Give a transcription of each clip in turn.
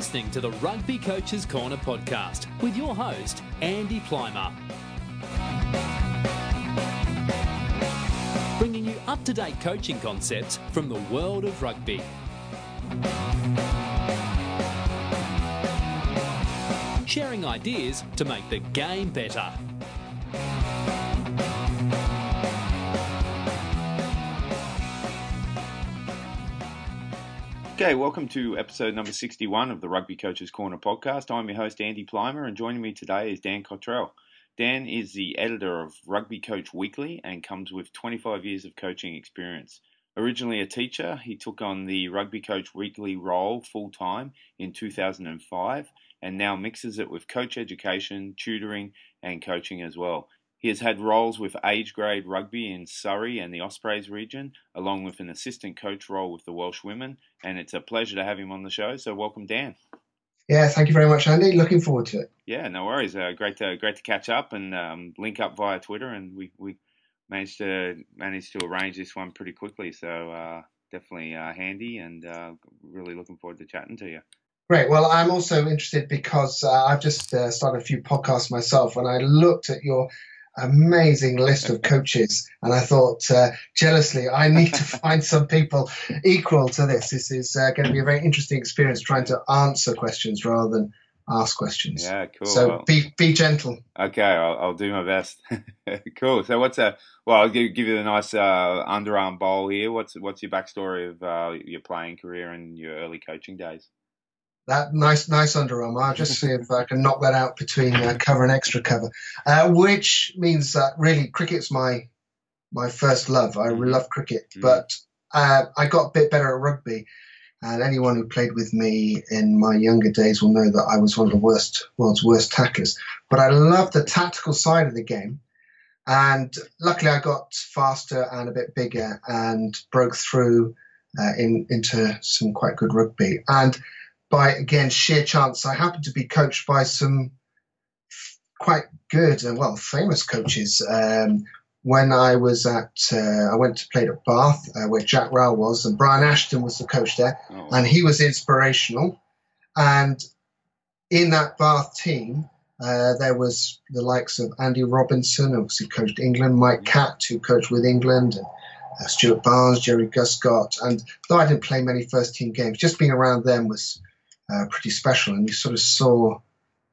listening to the Rugby Coaches Corner podcast with your host, Andy Plymer. Bringing you up-to-date coaching concepts from the world of rugby. Sharing ideas to make the game better. Okay, welcome to episode number 61 of the Rugby Coaches Corner podcast. I'm your host, Andy Plymer, and joining me today is Dan Cottrell. Dan is the editor of Rugby Coach Weekly and comes with 25 years of coaching experience. Originally a teacher, he took on the Rugby Coach Weekly role full-time in 2005 and now mixes it with coach education, tutoring and coaching as well. He has had roles with age grade rugby in Surrey and the Ospreys region, along with an assistant coach role with the Welsh women, and it's a pleasure to have him on the show. So welcome, Dan. Yeah, thank you very much, Andy. Looking forward to it. Yeah, no worries. Great to catch up and link up via Twitter, and we managed to arrange this one pretty quickly. So definitely handy, and really looking forward to chatting to you. Great. Well, I'm also interested because I've just started a few podcasts myself, and I looked at your amazing list of coaches, and I thought jealously, I need to find some people equal to this. This is going to be a very interesting experience trying to answer questions rather than ask questions. Yeah, cool. So be gentle. Okay, I'll do my best. Cool. So I'll give you the nice underarm bowl here. What's your backstory of your playing career and your early coaching days? That nice underarm. I'll just see if I can knock that out between cover and extra cover, which means that really cricket's my first love. I love cricket, but I got a bit better at rugby. And anyone who played with me in my younger days will know that I was one of the world's worst tacklers. But I love the tactical side of the game. And luckily I got faster and a bit bigger and broke through into some quite good rugby. And by, again, sheer chance, I happened to be coached by some quite good and, famous coaches. When I was I went to play at Bath, where Jack Rowell was, and Brian Ashton was the coach there, and he was inspirational. And in that Bath team, there was the likes of Andy Robinson, obviously coached England, Mike Catt, who coached with England, and Stuart Barnes, Jerry Guscott. And though I didn't play many first-team games, just being around them was pretty special, and you sort of saw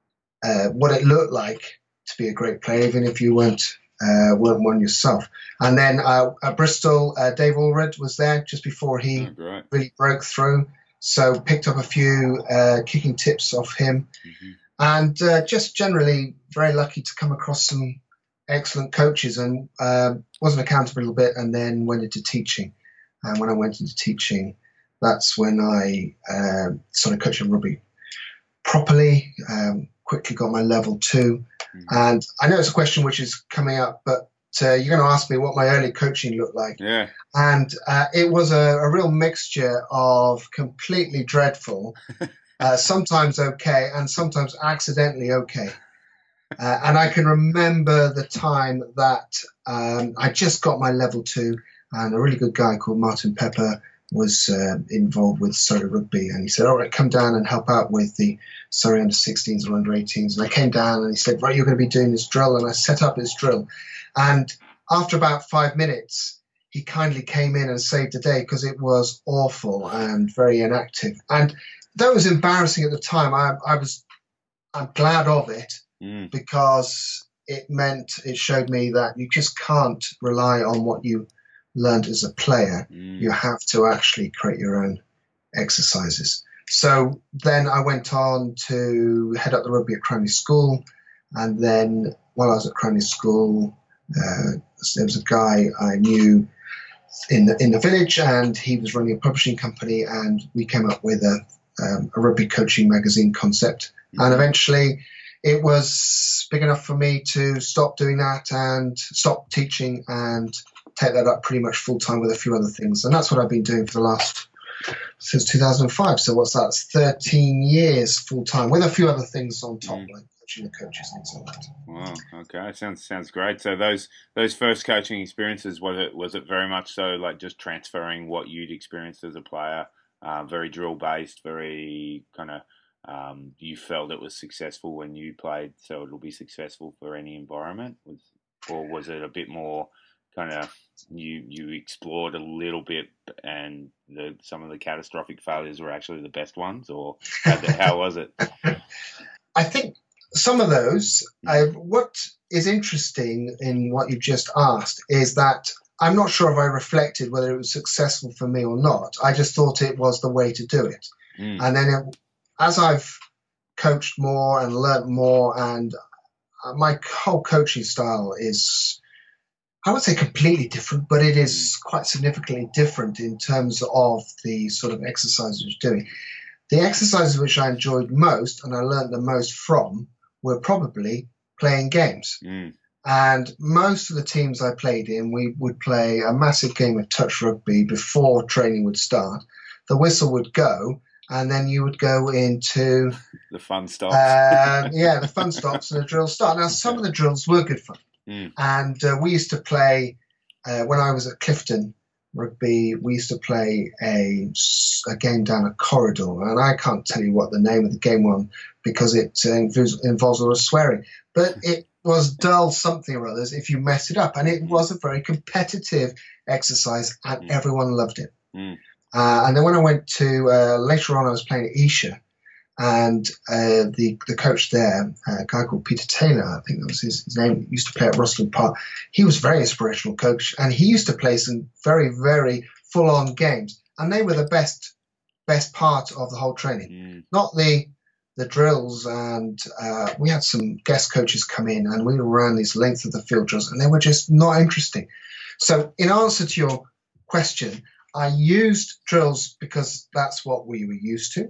what it looked like to be a great player, even if you weren't one yourself. And then at Bristol, Dave Allred was there just before he really broke through, so picked up a few kicking tips off him, and just generally very lucky to come across some excellent coaches, and wasn't accountable a little bit, and then went into teaching. And when I went into teaching, that's when I started coaching rugby properly, quickly got my level 2. And I know it's a question which is coming up, but you're going to ask me what my early coaching looked like. Yeah. And it was a real mixture of completely dreadful, sometimes okay, and sometimes accidentally okay. And I can remember the time that I just got my level 2, and a really good guy called Martin Pepper was involved with Surrey Rugby, and he said, all right, come down and help out with the Surrey under-16s or under-18s. And I came down and he said, right, you're going to be doing this drill. And I set up this drill. And after about 5 minutes, he kindly came in and saved the day because it was awful and very inactive. And that was embarrassing at the time. I'm glad of it because it showed me that you just can't rely on what you learned as a player. You have to actually create your own exercises. So then I went on to head up the rugby at Cranley School, and then while I was at Cranley School, there was a guy I knew in the village, and he was running a publishing company, and we came up with a rugby coaching magazine concept. And eventually it was big enough for me to stop doing that and stop teaching and take that up pretty much full time with a few other things. And that's what I've been doing since 2005. So what's that? It's 13 years full time with a few other things on top, like coaching the coaches, things like that. Wow. Okay. Sounds great. So those first coaching experiences, was it very much so like just transferring what you'd experienced as a player, very drill based, very kind of you felt it was successful when you played, so it'll be successful for any environment? Or was it a bit more kind of you explored a little bit, and some of the catastrophic failures were actually the best ones, or how was it? I think some of those. What is interesting in what you've just asked is that I'm not sure if I reflected whether it was successful for me or not. I just thought it was the way to do it. And then as I've coached more and learnt more, and my whole coaching style is, I would say, completely different, but it is quite significantly different in terms of the sort of exercises you're doing. The exercises which I enjoyed most and I learned the most from were probably playing games. And most of the teams I played in, we would play a massive game of touch rugby before training would start. The whistle would go, and then you would go into the fun stops. The fun stops and the drills start. Now, some of the drills were good fun. And we used to play, when I was at Clifton Rugby, we used to play a game down a corridor. And I can't tell you what the name of the game was because it involves a lot of swearing. But it was dull something or others if you mess it up. And it was a very competitive exercise, and everyone loved it. And then when I went to, later on, I was playing at Esher. And the coach there, a guy called Peter Taylor, I think that was his name, used to play at Rosslyn Park. He was a very inspirational coach, and he used to play some very, very full-on games. And they were the best part of the whole training, not the drills. And we had some guest coaches come in, and we ran this length of the field drills, and they were just not interesting. So in answer to your question, I used drills because that's what we were used to.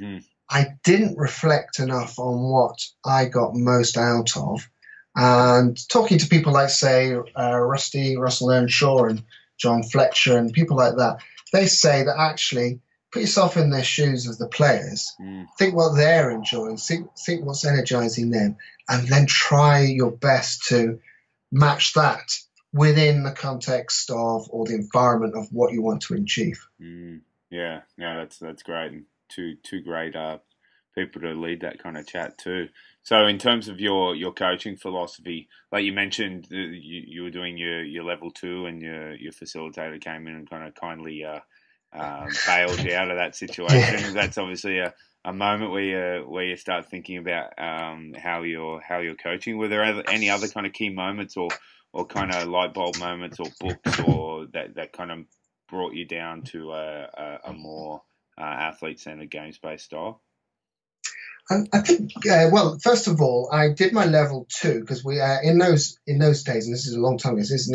I didn't reflect enough on what I got most out of. And talking to people like, say, Rusty, Russell Earnshaw and John Fletcher and people like that, they say that actually put yourself in their shoes as the players, think what they're enjoying, think what's energizing them, and then try your best to match that within the context of or the environment of what you want to achieve. Yeah, that's great. And two great people to lead that kind of chat too. So in terms of your coaching philosophy, like you mentioned, you were doing your level 2, and your facilitator came in and kind of kindly bailed you out of that situation. Yeah. That's obviously a moment where you start thinking about how you're coaching. Were there any other kind of key moments or kind of light bulb moments or books or that kind of brought you down to a more athlete-centered games-based style? I think, well, first of all, I did my level 2 because we in those days, and this is a long time ago, this is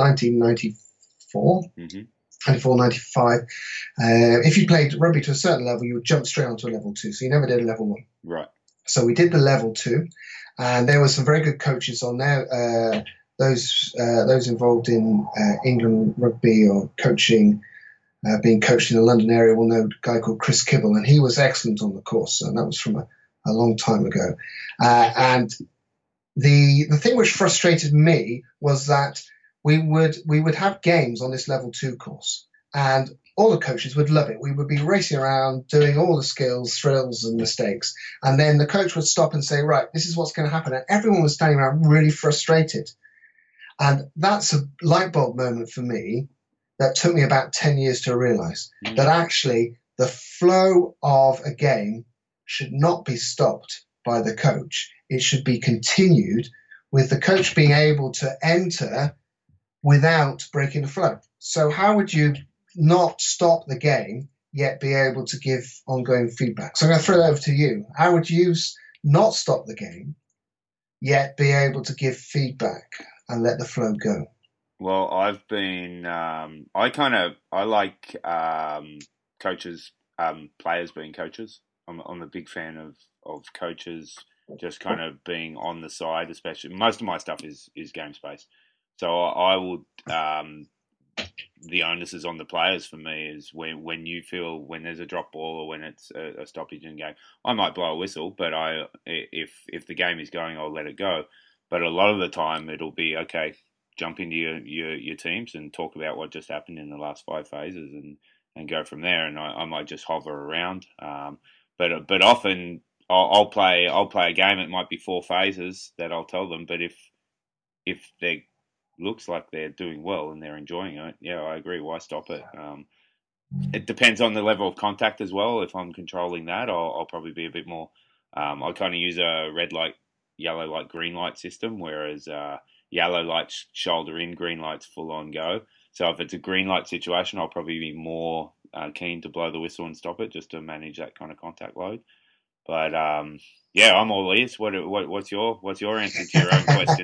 1994, 94, 95. If you played rugby to a certain level, you would jump straight onto a level 2, so you never did a level 1. Right. So we did the level 2, and there were some very good coaches on there. Those involved in England rugby or coaching, being coached in the London area, will know a guy called Chris Kibble, and he was excellent on the course, and that was from a long time ago. And the thing which frustrated me was that we would have games on this level 2 course, and all the coaches would love it. We would be racing around doing all the skills, thrills and mistakes, and then the coach would stop and say, right, this is what's going to happen, and everyone was standing around really frustrated. And that's a light bulb moment for me that took me about 10 years to realize that actually the flow of a game should not be stopped by the coach. It should be continued with the coach being able to enter without breaking the flow. So how would you not stop the game yet be able to give ongoing feedback? So I'm going to throw that over to you. How would you not stop the game yet be able to give feedback and let the flow go? Well, I've been, I like coaches, players being coaches. I'm a big fan of coaches just kind of being on the side, especially. Most of my stuff is game space. So I would, the onus is on the players for me is when you feel when there's a drop ball or when it's a stoppage in game, I might blow a whistle, but if the game is going, I'll let it go. But a lot of the time it'll be, okay, jump into your teams and talk about what just happened in the last 5 phases and go from there. And I might just hover around. But often I'll play a game. It might be 4 phases that I'll tell them, but if they looks like they're doing well and they're enjoying it, yeah, I agree. Why stop it? It depends on the level of contact as well. If I'm controlling that, I'll probably be a bit more. I kind of use a red light, yellow light, green light system, whereas yellow light's shoulder in, green light's full on go. So if it's a green light situation, I'll probably be more keen to blow the whistle and stop it just to manage that kind of contact load. But yeah, I'm all ears. What's your answer to your own question?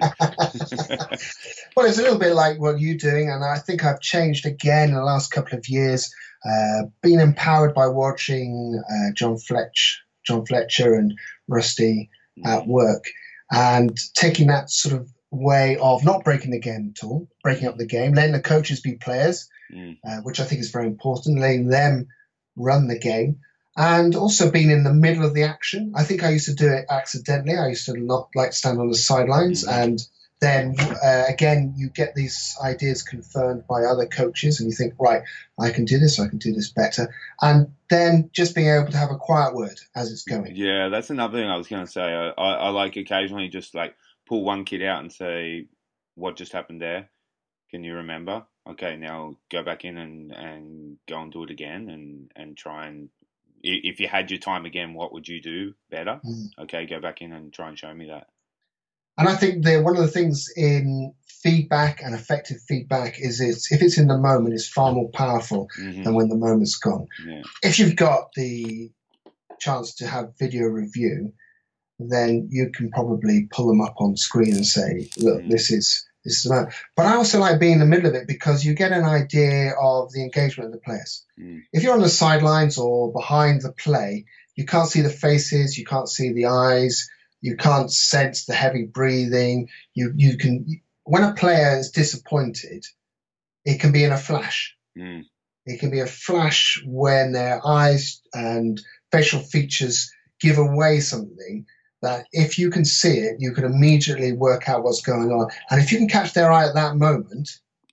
Well, it's a little bit like what you're doing, and I think I've changed again in the last couple of years. Being empowered by watching John Fletcher and Rusty at work, and taking that sort of way of not breaking the game at all, breaking up the game, letting the coaches be players, which I think is very important, letting them run the game. And also being in the middle of the action. I think I used to do it accidentally. I used to not like to stand on the sidelines. And then, again, you get these ideas confirmed by other coaches and you think, right, I can do this better. And then just being able to have a quiet word as it's going. Yeah, that's another thing I was going to say. I like occasionally just like pull one kid out and say, what just happened there? Can you remember? Okay, now go back in and go and do it again and try and, if you had your time again, what would you do better? Okay, go back in and try and show me that. And I think one of the things in feedback and effective feedback is if it's in the moment, it's far more powerful than when the moment's gone. Yeah. If you've got the chance to have video review, then you can probably pull them up on screen and say, look, this is about. But I also like being in the middle of it because you get an idea of the engagement of the players. If you're on the sidelines or behind the play, you can't see the faces, you can't see the eyes, you can't sense the heavy breathing. You can, when a player is disappointed, it can be in a flash. It can be a flash when their eyes and facial features give away something that if you can see it, you can immediately work out what's going on. And if you can catch their eye at that moment,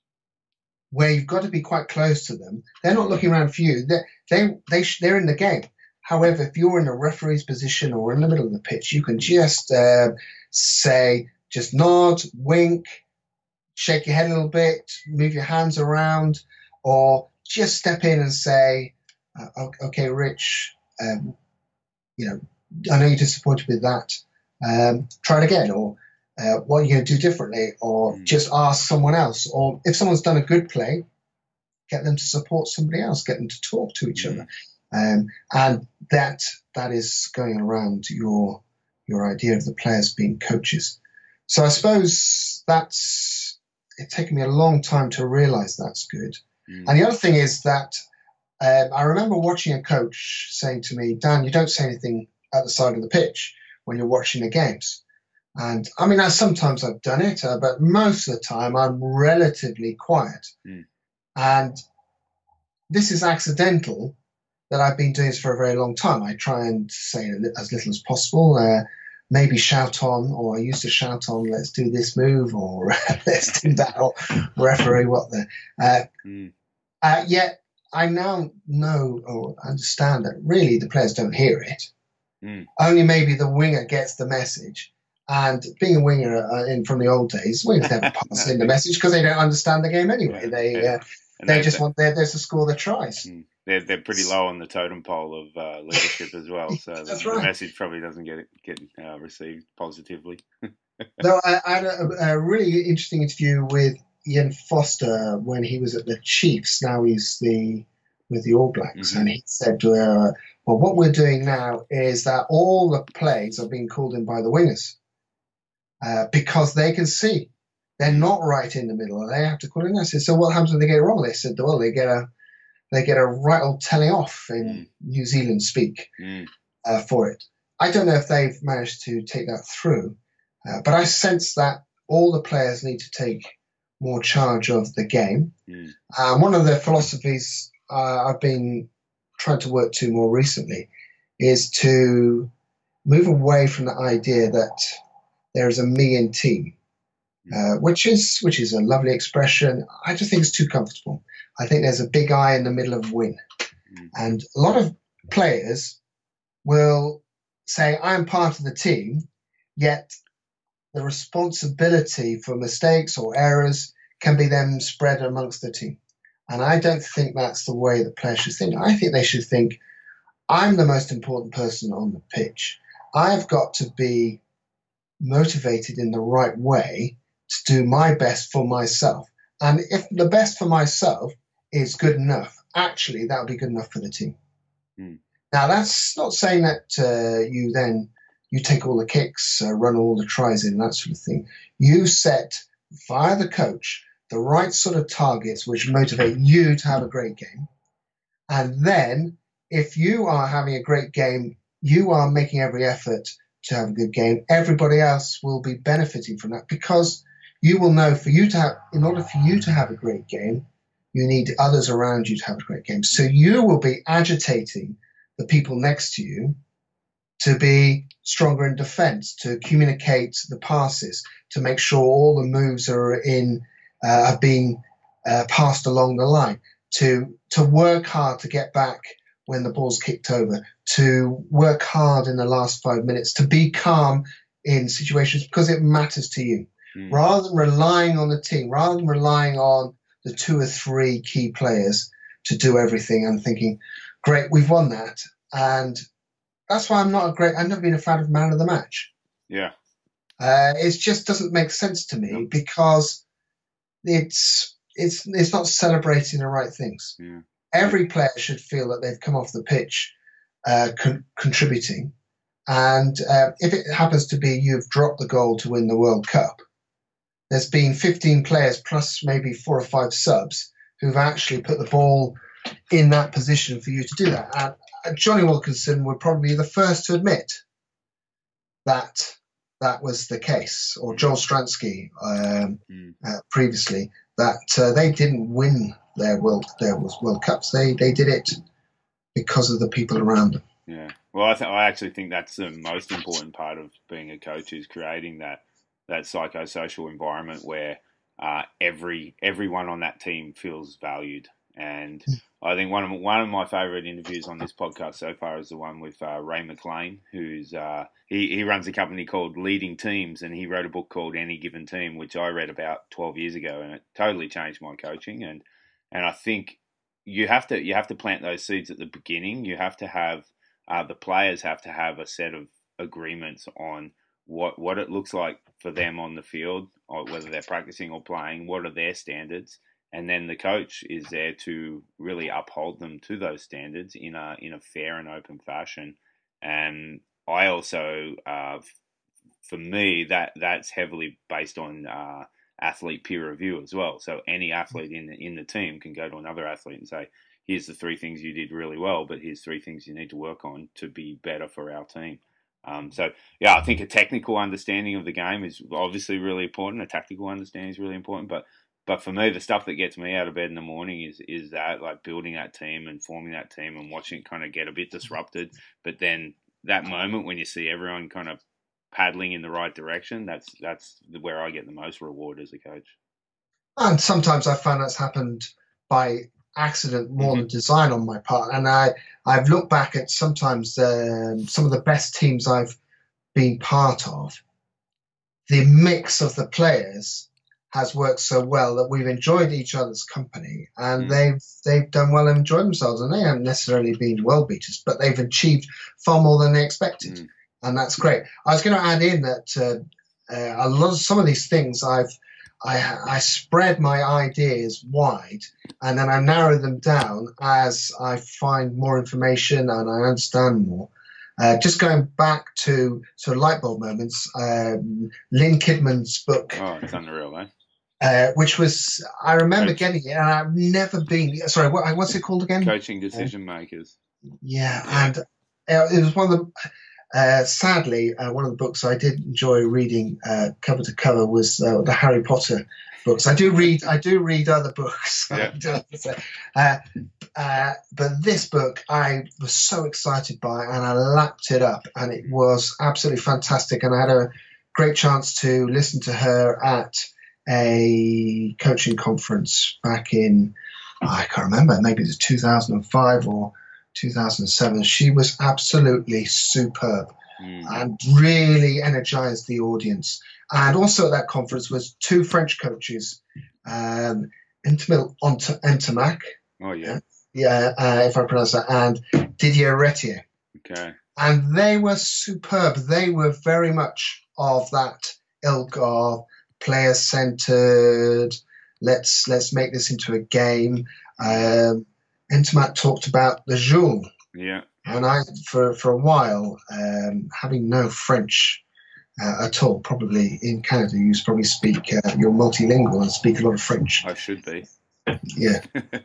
where you've got to be quite close to them, they're not looking around for you. They're in the game. However, if you're in a referee's position or in the middle of the pitch, you can just say, just nod, wink, shake your head a little bit, move your hands around, or just step in and say, okay, Rich, I know you're disappointed with that. Try it again, or what are you going to do differently, or just ask someone else. Or if someone's done a good play, get them to support somebody else, get them to talk to each other. And that is going around your idea of the players being coaches. So I suppose it's taken me a long time to realize that's good. And the other thing is that I remember watching a coach saying to me, Dan, you don't say anything at the side of the pitch when you're watching the games. And I mean, sometimes I've done it, but most of the time I'm relatively quiet. And this is accidental that I've been doing this for a very long time. I try and say as little as possible, maybe shout on, or I used to shout on, let's do this move, or let's do that, or referee, what the. Yet I now know or understand that really the players don't hear it. Only maybe the winger gets the message. And being a winger from the old days, wingers never pass in the message because they don't understand the game anyway. They just want there to score the tries. They're pretty low on the totem pole of leadership as well, so the message probably doesn't get received positively. No, I had a really interesting interview with Ian Foster when he was at the Chiefs. Now he's with the All Blacks, and he said, well, what we're doing now is that all the plays are being called in by the wingers because they can see. They're not right in the middle. They have to call in. I said, so what happens when they get it wrong? They said, well, they get a right old telling off in New Zealand speak for it. I don't know if they've managed to take that through, but I sense that all the players need to take more charge of the game. One of the philosophies I've been trying to work to more recently is to move away from the idea that there is a me in team. Which is a lovely expression. I just think it's too comfortable. I think there's a big I in the middle of win. And a lot of players will say I'm part of the team, yet the responsibility for mistakes or errors can be then spread amongst the team. And I don't think that's the way that players should think. I think they should think, I'm the most important person on the pitch. I've got to be motivated in the right way to do my best for myself. And if the best for myself is good enough, actually, that'll be good enough for the team. Mm. Now, that's not saying that you take all the kicks, run all the tries in, that sort of thing. You set, via the coach, the right sort of targets which motivate you to have a great game. And then, if you are having a great game, you are making every effort to have a good game. Everybody else will be benefiting from that, because you will know in order for you to have a great game, you need others around you to have a great game. So you will be agitating the people next to you to be stronger in defense, to communicate the passes, to make sure all the moves are being passed along the line, to work hard to get back when the ball's kicked over, to work hard in the last 5 minutes, to be calm in situations because it matters to you. Rather than relying on the team, rather than relying on the 2 or 3 key players to do everything and thinking, great, we've won that. And that's why I've never been a fan of man of the match. Yeah. It just doesn't make sense to me because it's not celebrating the right things. Yeah. Every player should feel that they've come off the pitch contributing. And if it happens to be you've dropped the goal to win the World Cup, there's been 15 players plus maybe 4 or 5 subs who've actually put the ball in that position for you to do that. And Johnny Wilkinson would probably be the first to admit that that was the case, or Joel Stransky previously, that they didn't win their World Cups. They did it because of the people around them. Yeah. Well, I actually think that's the most important part of being a coach, is creating that psychosocial environment where everyone on that team feels valued. And I think one of my favourite interviews on this podcast so far is the one with Ray McLean, who's he runs a company called Leading Teams, and he wrote a book called Any Given Team, which I read about 12 years ago, and it totally changed my coaching. And I think you have to plant those seeds at the beginning. You have to have the players have to have a set of agreements on what it looks like for them on the field, or whether they're practicing or playing. What are their standards? And then the coach is there to really uphold them to those standards in a fair and open fashion. And I also, for me, that's heavily based on athlete peer review as well. So any athlete in the team can go to another athlete and say, here's the 3 things you did really well, but here's 3 things you need to work on to be better for our team. So, I think a technical understanding of the game is obviously really important. A tactical understanding is really important. But for me, the stuff that gets me out of bed in the morning is that, like, building that team and forming that team and watching it kind of get a bit disrupted. But then that moment when you see everyone kind of paddling in the right direction, that's where I get the most reward as a coach. And sometimes I found that's happened by accident more than design on my part. And I've looked back at sometimes some of the best teams I've been part of. The mix of the players has worked so well that we've enjoyed each other's company, and they've done well and enjoyed themselves, and they haven't necessarily been well beaters, but they've achieved far more than they expected, and that's great. I was going to add in that some of these things I spread my ideas wide, and then I narrow them down as I find more information and I understand more. Just going back to sort of light bulb moments, Lynn Kidman's book. Oh, it's unreal, eh? Which was, I remember getting it, and I've never been. Sorry, what's it called again? Coaching Decision Makers. Yeah, and it was one of the. Sadly, one of the books I did enjoy reading cover to cover was the Harry Potter books. I do read other books. Yeah. But this book I was so excited by, and I lapped it up, and it was absolutely fantastic. And I had a great chance to listen to her at a coaching conference back in, I can't remember, maybe it was 2005 or 2007. She was absolutely superb. and really energized the audience. And also at that conference was two French coaches, Intimil Entamac, Oh, yeah. if I pronounce that, and Didier Retier. Okay. And they were superb. They were very much of that ilk of player-centered. Let's make this into a game. Entamac talked about the jeu. Yeah. And I, for a while, having no French at all, probably in Canada, you probably speak, you're multilingual and speak a lot of French. I should be. Yeah.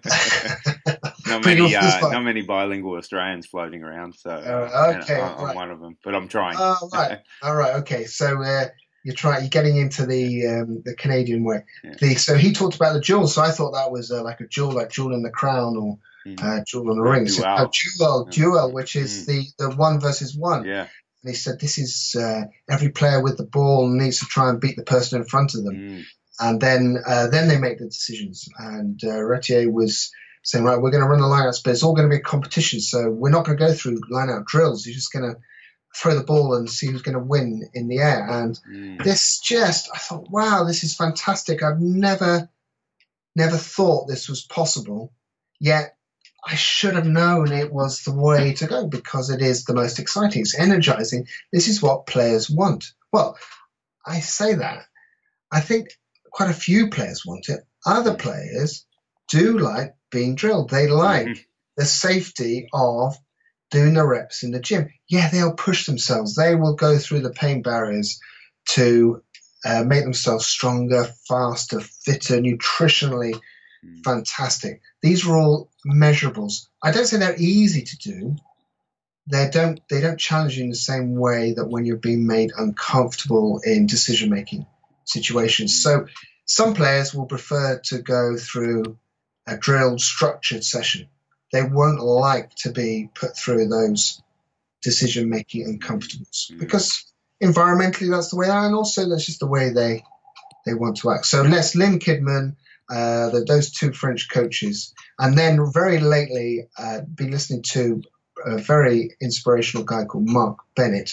Not many bilingual Australians floating around, so I'm one of them. But I'm trying. Oh, right. All right. Okay. So you're getting into the Canadian way. Yeah. So he talked about the jewel. So I thought that was like a jewel, like Jewel in the Crown or Jewel in the Ring. Duel, which is the 1 versus 1. Yeah. And he said this is every player with the ball needs to try and beat the person in front of them. And then they make the decisions. And Retier was saying, right, we're going to run the lineouts, but it's all going to be a competition. So we're not going to go through lineout drills. You're just going to throw the ball and see who's going to win in the air. And I thought, wow, this is fantastic. I've never thought this was possible. Yet I should have known it was the way to go because it is the most exciting. It's energizing. This is what players want. Well, I say that. I think quite a few players want it. Other players do like being drilled. They like the safety of doing the reps in the gym. Yeah, they'll push themselves. They will go through the pain barriers to make themselves stronger, faster, fitter, nutritionally fantastic. These are all measurables. I don't say they're easy to do. They don't challenge you in the same way that when you're being made uncomfortable in decision-making situations. So some players will prefer to go through a drilled, structured session. They won't like to be put through those decision-making uncomfortables because environmentally that's the way they are, and also that's just the way they want to act. So Lynn Kidman, those two French coaches, and then very lately been listening to a very inspirational guy called Mark Bennett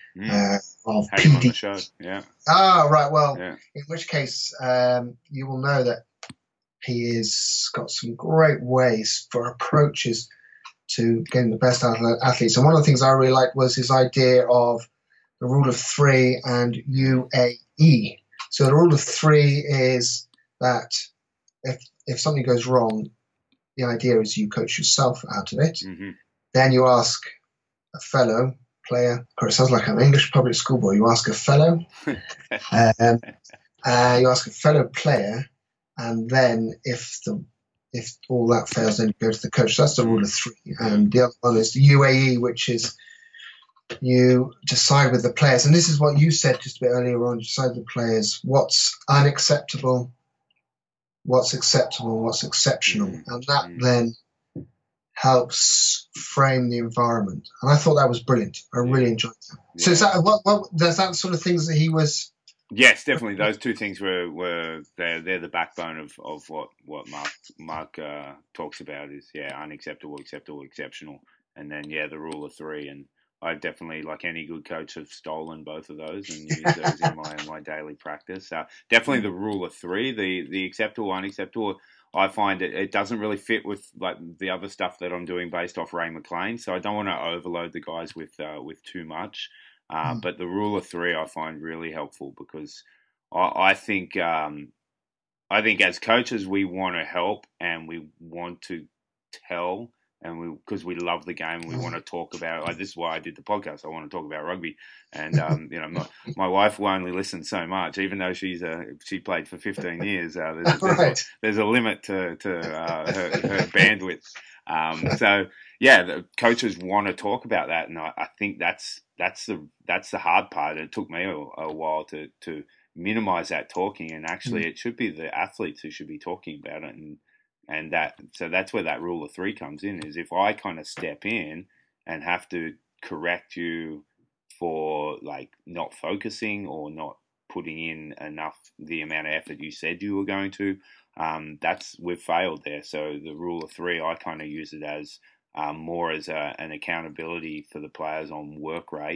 of Had him PD. on the show. Yeah. Ah, right. Well, in which case you will know that he has got some great ways for approaches to getting the best out of athletes. And one of the things I really liked was his idea of the rule of 3 and UAE. So the rule of 3 is that if something goes wrong, the idea is you coach yourself out of it. Then you ask a fellow player. Of course, it sounds like I'm an English public school boy. You ask a fellow, you ask a fellow player, and then if all that fails, then you go to the coach. That's the rule of 3. And the other one is the UAE, which is you decide with the players. And this is what you said just a bit earlier on. You decide with the players what's unacceptable, what's acceptable, what's exceptional, and that then helps frame the environment. And I thought that was brilliant. I really enjoyed that. So is that what there's that sort of things that he was? Yes, definitely. Those two things were they're the backbone of what Mark talks about is unacceptable, acceptable, exceptional, and then the rule of 3. And I definitely, like any good coach, have stolen both of those and used those in my daily practice. Definitely the rule of 3, the acceptable, unacceptable. I find it doesn't really fit with like the other stuff that I'm doing based off Ray McLean. So I don't want to overload the guys with too much. But the rule of 3 I find really helpful because I think as coaches we want to help and we want to tell and because we love the game and we want to talk about it. This is why I did the podcast. I want to talk about rugby, and my wife will only listen so much, even though she played for 15 years. There's a limit to her bandwidth. So the coaches want to talk about that, and I think that's the hard part. It took me a while to minimize that talking, and actually it should be the athletes who should be talking about it, and that's where that rule of 3 comes in. Is if I kind of step in and have to correct you for like not focusing or not putting in enough the amount of effort you said you were going to, we've failed there. So the rule of 3, I kind of use it as more as an accountability for the players on work rate.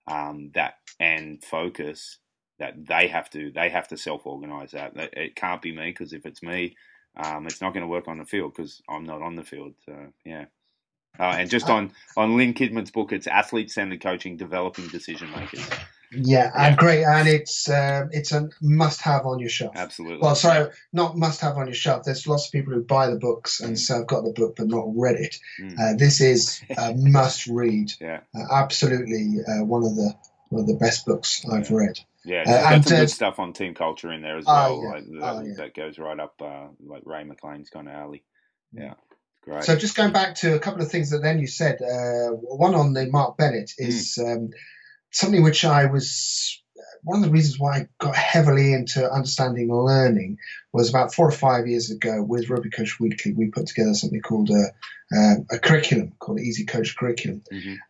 that and focus, that they have to self-organise that. It can't be me, because if it's me, it's not going to work on the field because I'm not on the field. So yeah. And just on Lynn Kidman's book, it's athlete-centered coaching, developing decision makers. Yeah, great, and it's a must-have on your shelf. Absolutely. Well, sorry, not must-have on your shelf. There's lots of people who buy the books and say I've got the book but not read it. This is a must-read. Yeah. Absolutely, one of the best books I've read. Yeah, it's got some good stuff on team culture in there as well. That goes right up like Ray McLean's kind of alley. Yeah. Great. So just going back to a couple of things that then you said, one on the Mark Bennett is something which I was, one of the reasons why I got heavily into understanding learning was about 4 or 5 years ago with Rugby Coach Weekly. We put together something called a curriculum called Easy Coach Curriculum.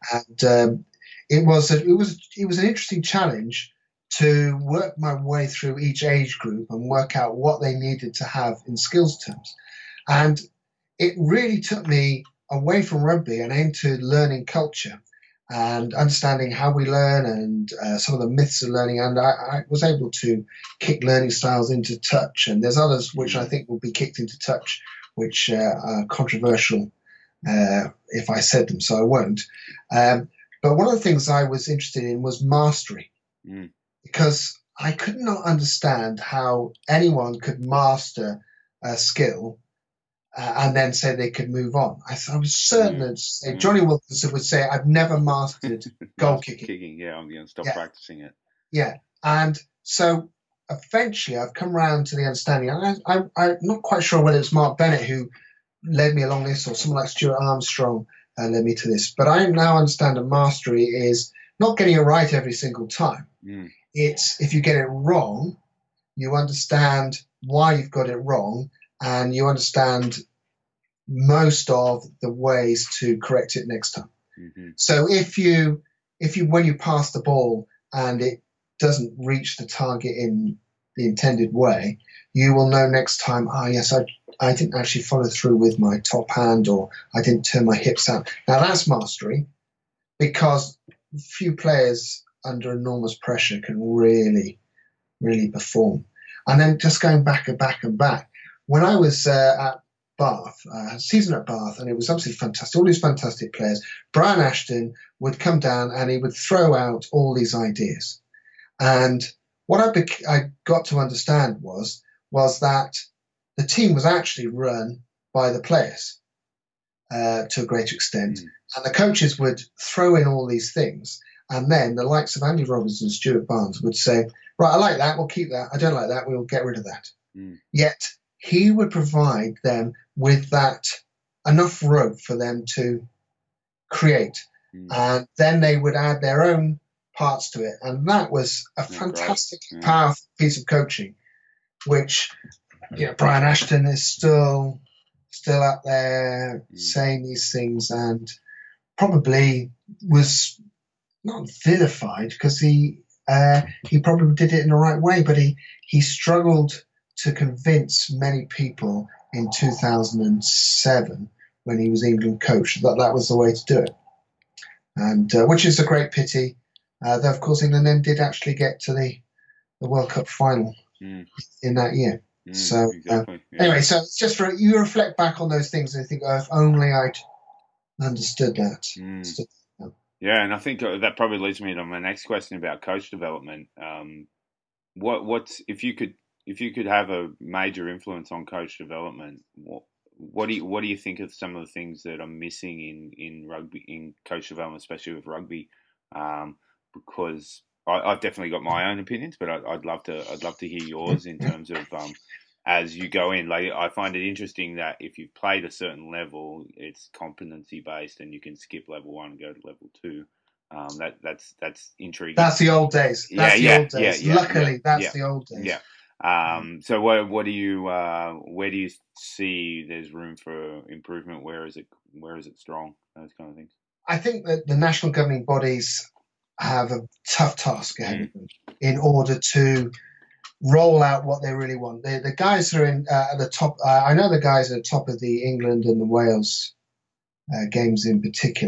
And it was an interesting challenge to work my way through each age group and work out what they needed to have in skills terms. And it really took me away from rugby and into learning culture and understanding how we learn and some of the myths of learning. And I was able to kick learning styles into touch. And there's others which I think will be kicked into touch, which are controversial if I said them, so I won't. But one of the things I was interested in was mastery, because I could not understand how anyone could master a skill and then say they could move on. I was certain that Johnny Wilkinson would say, I've never mastered goal kicking. Yeah, I'm going to stop practicing it. Yeah, and so eventually I've come around to the understanding, and I'm not quite sure whether it's Mark Bennett who led me along this or someone like Stuart Armstrong led me to this, but I now understand that mastery is not getting it right every single time. It's if you get it wrong, you understand why you've got it wrong, and you understand most of the ways to correct it next time. So if you when you pass the ball and it doesn't reach the target in the intended way, you will know next time, yes, I didn't actually follow through with my top hand, or I didn't turn my hips out. Now that's mastery, because few players under enormous pressure can really, really perform. And then just going back and back and back, when I was at Bath, season at Bath, and it was absolutely fantastic, all these fantastic players, Brian Ashton would come down and he would throw out all these ideas. And what I got to understand was that the team was actually run by the players to a great extent. And the coaches would throw in all these things. And then the likes of Andy Robertson and Stuart Barnes would say, right, I like that, we'll keep that. I don't like that, we'll get rid of that. Yet he would provide them with that enough rope for them to create. And then they would add their own parts to it. And that was a fantastic, powerful piece of coaching, which, Brian Ashton is still out there saying these things, and probably was not vilified, because he probably did it in the right way, but he struggled to convince many people in 2007 when he was England coach that was the way to do it, and which is a great pity. Though of course England then did actually get to the World Cup final in that year. So anyway, so it's just you reflect back on those things and you think, if only I'd understood that. Yeah, and I think that probably leads me to my next question about coach development. What's if you could have a major influence on coach development, what do you think of some of the things that are missing in rugby, in coach development, especially with rugby? Because I've definitely got my own opinions, but I'd love to hear yours in terms of as you go in. Like, I find it interesting that if you've played a certain level, it's competency based, and you can skip level 1 and go to level 2. That's intriguing. That's the old days. Luckily, that's the old days. Yeah. So what do you where do you see there's room for improvement? Where is it strong? Those kind of things. I think that the national governing bodies have a tough task ahead of them in order to roll out what they really want. The guys that are at the top, I know the guys at the top of the England and the Wales games in particular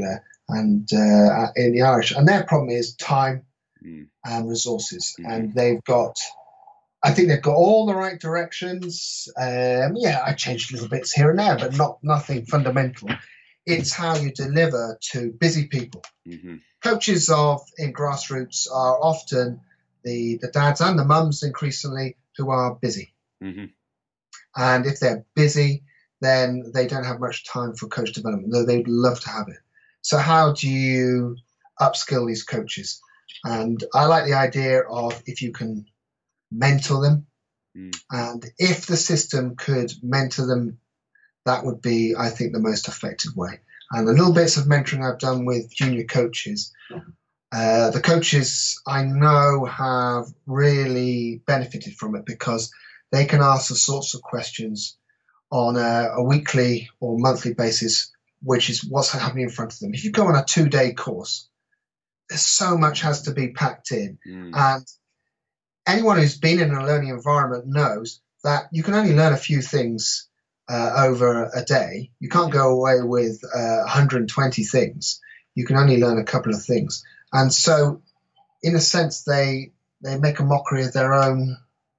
and in the Irish. And their problem is time and resources. And I think they've got all the right directions. I changed little bits here and there, but nothing fundamental. It's how you deliver to busy people. Coaches in grassroots are often the dads and the mums increasingly who are busy. And if they're busy, then they don't have much time for coach development, though they'd love to have it. So how do you upskill these coaches? And I like the idea of if you can mentor them, and if the system could mentor them, that would be, I think, the most effective way. And the little bits of mentoring I've done with junior coaches, the coaches I know have really benefited from it because they can ask the sorts of questions on a weekly or monthly basis, which is what's happening in front of them. If you go on a 2-day course, there's so much has to be packed in. And anyone who's been in a learning environment knows that you can only learn a few things over a day. You can't go away with 120 things. You can only learn a couple of things. And so, in a sense, they make a mockery of their own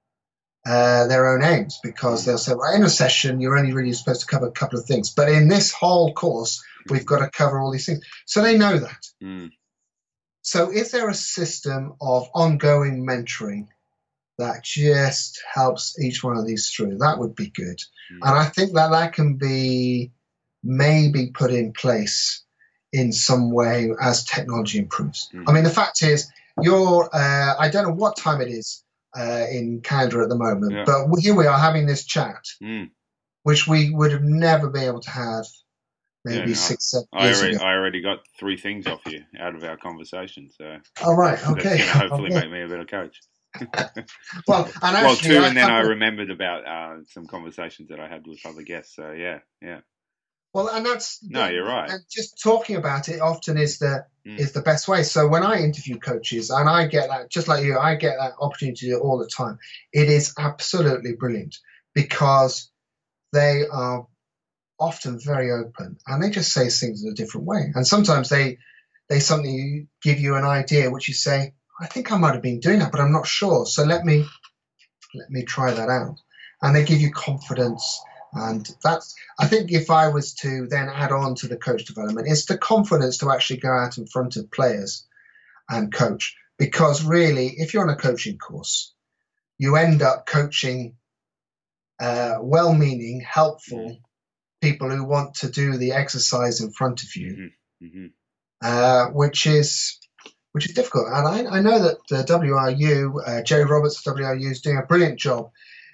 aims, because they'll say, well, in a session, you're only really supposed to cover a couple of things. But in this whole course, we've got to cover all these things. So they know that. So is there a system of ongoing mentoring that just helps each one of these through? That would be good. And I think that can be maybe put in place in some way as technology improves. I mean, the fact is, I don't know what time it is in Canada at the moment, but here we are having this chat, which we would have never been able to have maybe 6-7 years ago. I already got 3 things off you out of our conversation. So, right, okay. That's going to hopefully make me a better coach. Well, and actually, 2, and then I remembered about some conversations that I had with other guests. So, yeah. Well, and that's you're right. And just talking about it often is the best way. So when I interview coaches, and I get that, just like you, I get that opportunity to do it all the time. It is absolutely brilliant because they are often very open and they just say things in a different way. And sometimes they suddenly give you an idea which you say, I think I might have been doing that, but I'm not sure. So let me try that out. And they give you confidence. And that's, I think if I was to then add on to the coach development, it's the confidence to actually go out in front of players and coach. Because really, if you're on a coaching course, you end up coaching well-meaning, helpful people who want to do the exercise in front of you, which is difficult. And I know that WRU, Jerry Roberts of WRU is doing a brilliant job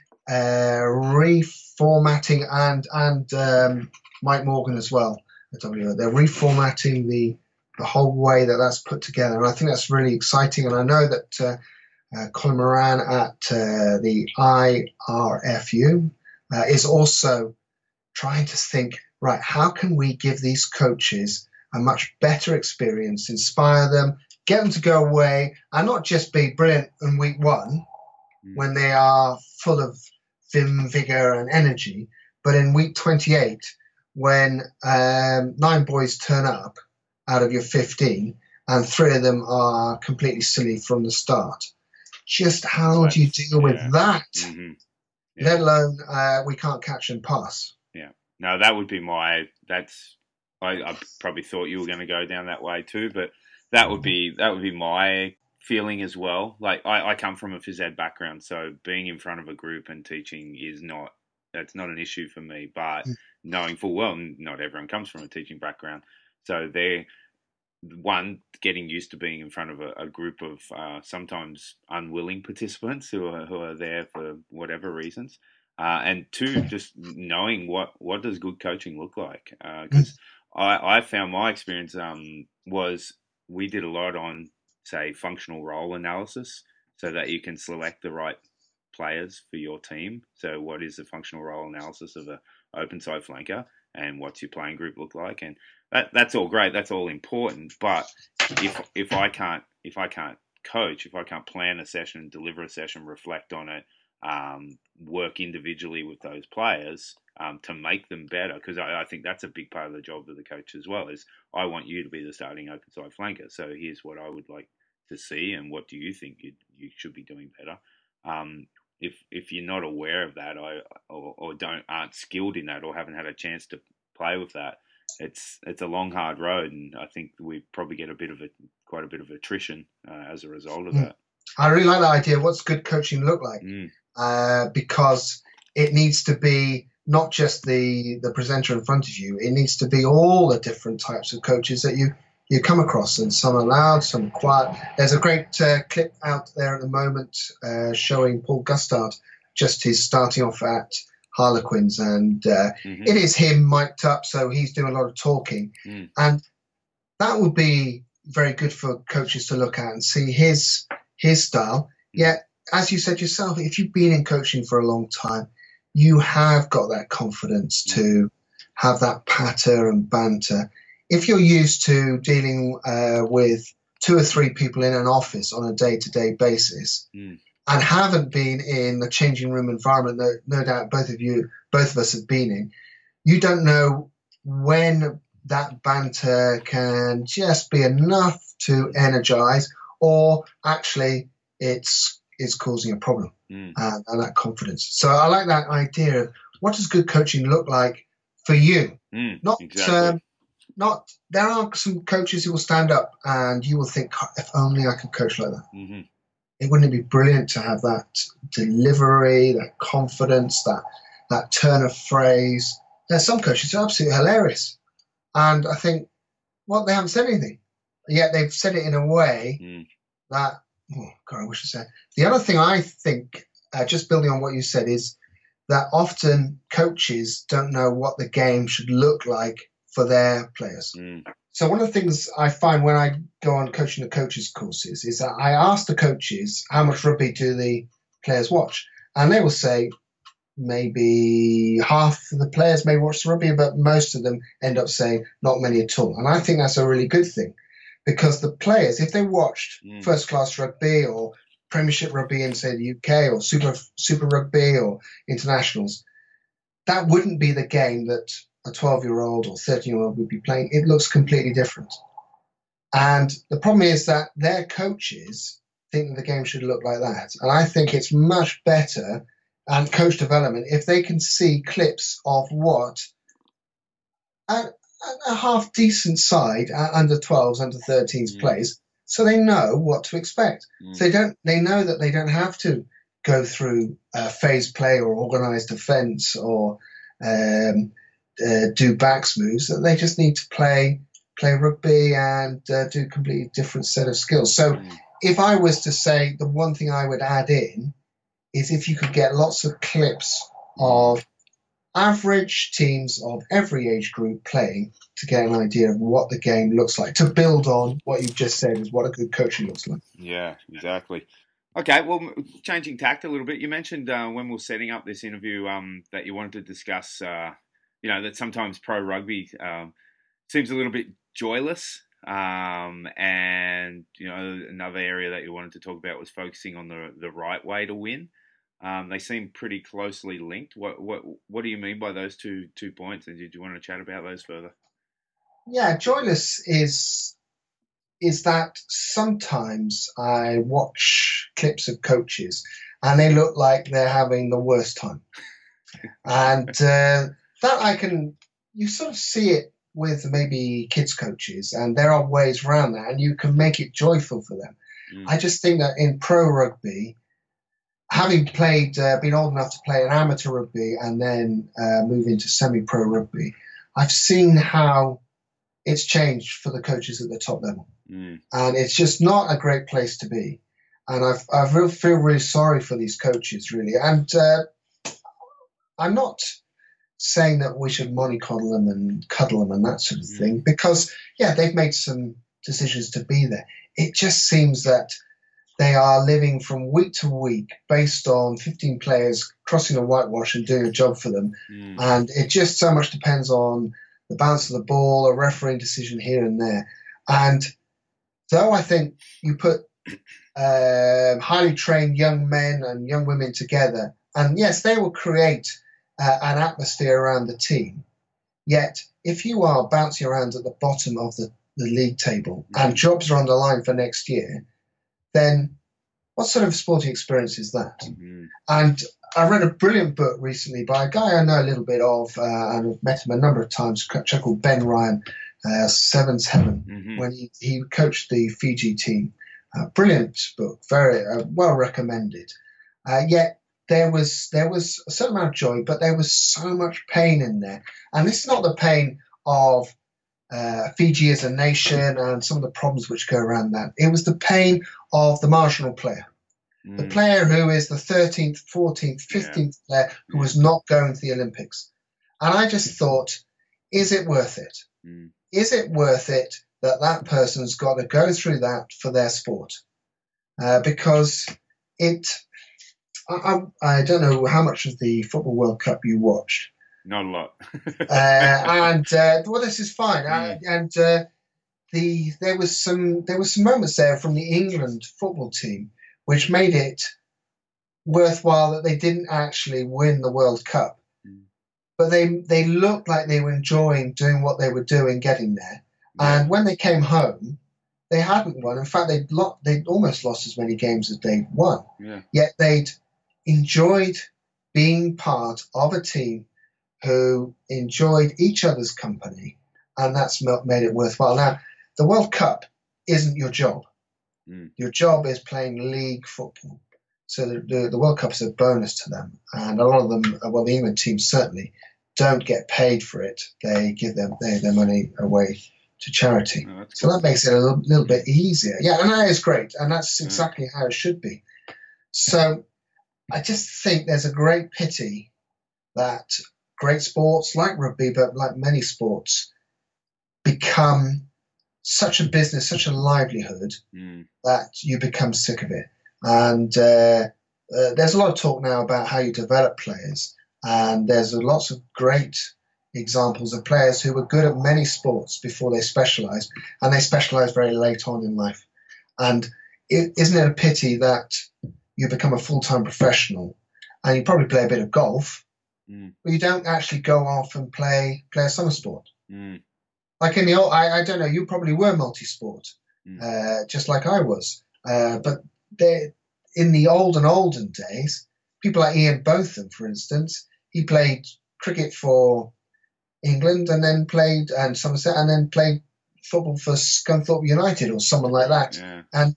reformatting, and Mike Morgan as well at WRU. They're reformatting the whole way that's put together. And I think that's really exciting. And I know that Colin Moran at the IRFU is also trying to think, right, how can we give these coaches a much better experience, inspire them, get them to go away and not just be brilliant in week 1 when they are full of vim, vigor and energy, but in week 28 when 9 boys turn up out of your 15 and 3 of them are completely silly from the start. Just how do you deal with that? Let alone we can't catch and pass. No, that would be I probably thought you were going to go down that way too, but that would be my feeling as well. Like I come from a phys ed background, so being in front of a group and teaching that's not an issue for me. But knowing full well, not everyone comes from a teaching background, so they're getting used to being in front of a group of sometimes unwilling participants who are there for whatever reasons. And 2, just knowing what does good coaching look like? Because I found my experience was we did a lot on, say, functional role analysis so that you can select the right players for your team. So what is the functional role analysis of an open side flanker and what's your playing group look like? And that's all great. That's all important. But if I can't coach, if I can't plan a session, deliver a session, reflect on it, work individually with those players, to make them better, because I think that's a big part of the job of the coach as well. Is I want you to be the starting open side flanker. So here's what I would like to see, and what do you think you should be doing better? If you're not aware of that, or aren't skilled in that, or haven't had a chance to play with that, it's a long, hard road, and I think we probably get quite a bit of attrition as a result of that. I really like that idea. What's good coaching look like? Because it needs to be not just the presenter in front of you. It needs to be all the different types of coaches that you come across, and some are loud, some are quiet. There's a great clip out there at the moment showing Paul Gustard, just his starting off at Harlequins, and it is him mic'd up, so he's doing a lot of talking. And that would be very good for coaches to look at and see his style. Yet, as you said yourself, if you've been in coaching for a long time, you have got that confidence to have that patter and banter. If you're used to dealing with 2 or 3 people in an office on a day-to-day basis and haven't been in the changing room environment that no doubt both of us have been in, you don't know when that banter can just be enough to energize, or actually it's causing a problem, and that confidence. So I like that idea of what does good coaching look like for you? Not there are some coaches who will stand up and you will think, if only I could coach like that. Wouldn't it be brilliant to have that delivery, that confidence, that turn of phrase? There's some coaches who are absolutely hilarious, and I think, well, they haven't said anything, yet they've said it in a way that, oh God, I wish I said. The other thing I think, just building on what you said, is that often coaches don't know what the game should look like for their players. So one of the things I find when I go on coaching the coaches courses is that I ask the coaches how much rugby do the players watch, and they will say maybe half of the players may watch the rugby, but most of them end up saying not many at all. And I think that's a really good thing, because the players, if they watched first class rugby or Premiership rugby in, say, the UK, or Super Rugby or internationals, that wouldn't be the game that a 12-year-old or 13-year-old would be playing. It looks completely different. And the problem is that their coaches think that the game should look like that. And I think it's much better, and coach development, if they can see clips of what a half decent side, under 12s, under 13s plays, so they know what to expect. So they know that they don't have to go through phase play or organized defense or do backs moves, that they just need to play rugby and do a completely different set of skills. So if I was to say the one thing I would add in is if you could get lots of clips of average teams of every age group playing to get an idea of what the game looks like, to build on what you've just said is what a good coaching looks like. Yeah, exactly. Okay, well, changing tact a little bit, you mentioned when we were setting up this interview that you wanted to discuss, that sometimes pro rugby seems a little bit joyless. And, another area that you wanted to talk about was focusing on the right way to win. They seem pretty closely linked. What do you mean by those two points? And did you want to chat about those further? Yeah, joyless is that sometimes I watch clips of coaches and they look like they're having the worst time. And you sort of see it with maybe kids coaches, and there are ways around that, and you can make it joyful for them. I just think that in pro rugby, having been old enough to play an amateur rugby and then move into semi-pro rugby, I've seen how it's changed for the coaches at the top level. And it's just not a great place to be. And I feel really sorry for these coaches, really. And I'm not saying that we should mollycoddle them and cuddle them and that sort of thing, because, yeah, they've made some decisions to be there. It just seems that they are living from week to week based on 15 players crossing a whitewash and doing a job for them. And it just so much depends on the bounce of the ball, a refereeing decision here and there. And though I think you put highly trained young men and young women together, and yes, they will create an atmosphere around the team. Yet, if you are bouncing around at the bottom of the league table and jobs are on the line for next year, then what sort of sporting experience is that? And I read a brilliant book recently by a guy I know a little bit of, and I've met him a number of times, a chap called Ben Ryan, Seven's Heaven, when he coached the Fiji team. Brilliant book, very well recommended. Yet there was a certain amount of joy, but there was so much pain in there. And this is not the pain of Fiji as a nation and some of the problems which go around that. It was the pain of the marginal player. The player who is the 13th, 14th, 15th player who was not going to the Olympics. And I just thought, is it worth it? Is it worth it that person's got to go through that for their sport? Because I don't know how much of the Football World Cup you watched. Not a lot. Well, this is fine. There was some moments there from the England football team which made it worthwhile that they didn't actually win the World Cup, but they looked like they were enjoying doing what they were doing, getting there. And when they came home, they hadn't won. In fact, they'd almost lost as many games as they'd won. Yet they'd enjoyed being part of a team who enjoyed each other's company, and that's made it worthwhile. Now, the World Cup isn't your job. Your job is playing league football. So the World Cup is a bonus to them. And a lot of them, well, the England team certainly don't get paid for it. They give their money away to charity. So that makes it a little bit easier. Yeah, and that is great. And that's exactly how it should be. So I just think there's a great pity that great sports like rugby, but like many sports, become such a business, such a livelihood, that you become sick of it. And there's a lot of talk now about how you develop players. And there's lots of great examples of players who were good at many sports before they specialised, and they specialised very late on in life. And isn't it a pity that you become a full-time professional and you probably play a bit of golf, but you don't actually go off and play a summer sport? Like in the old, I don't know, you probably were multi-sport, just like I was. But in the olden days, people like Ian Botham, for instance, he played cricket for England and then played Somerset and then played football for Scunthorpe United or someone like that. And